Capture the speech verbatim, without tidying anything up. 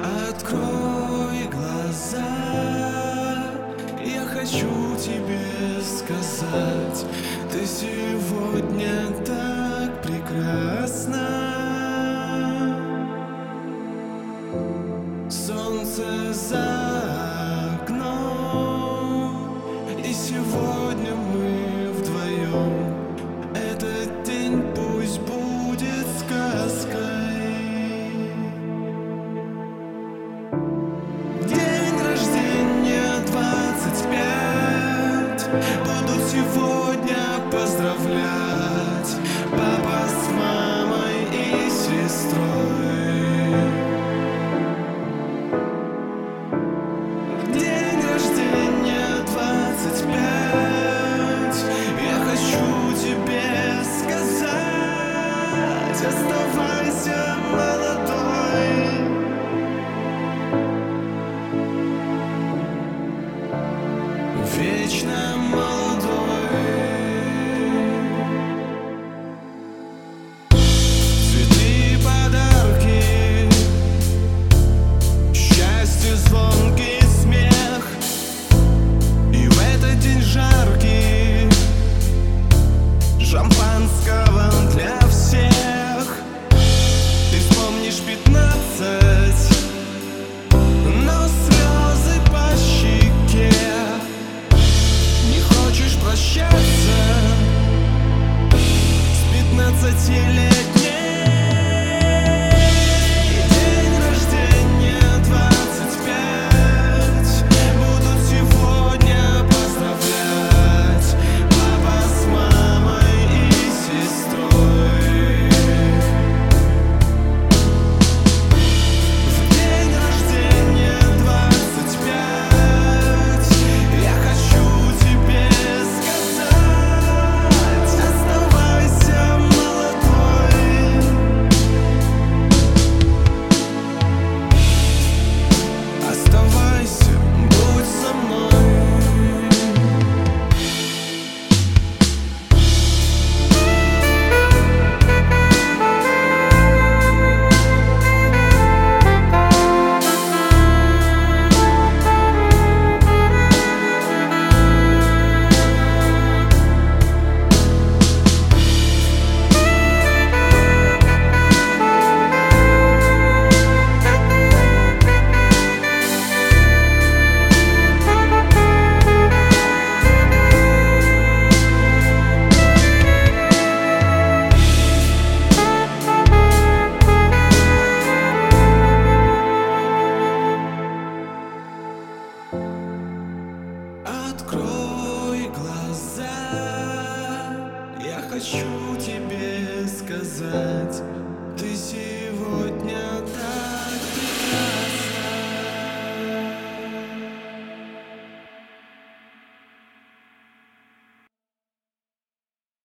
Открой глаза, я хочу тебе сказать, ты сегодня так прекрасна. Солнце за окном, и сегодня мы вдвоем. Этот день пусть будет сказкой. Буду сегодня поздравлять папа с мамой и сестрой. День рождения двадцать пять, я хочу тебе сказать: оставайся молодой. Вечно молодой. Цветы, подарки, счастье, звонкий смех. И в этот день жаркий шампанского для всех. Ты вспомнишь пятнадцать, но слезы по щеке. Прощаться с пятнадцатилетней. День рождения двадцать пять, будут сегодня поздравлять папа с мамой и сестрой. В день рождения двадцать пять я хочу тебе Открой глаза, я хочу тебе сказать, ты сегодня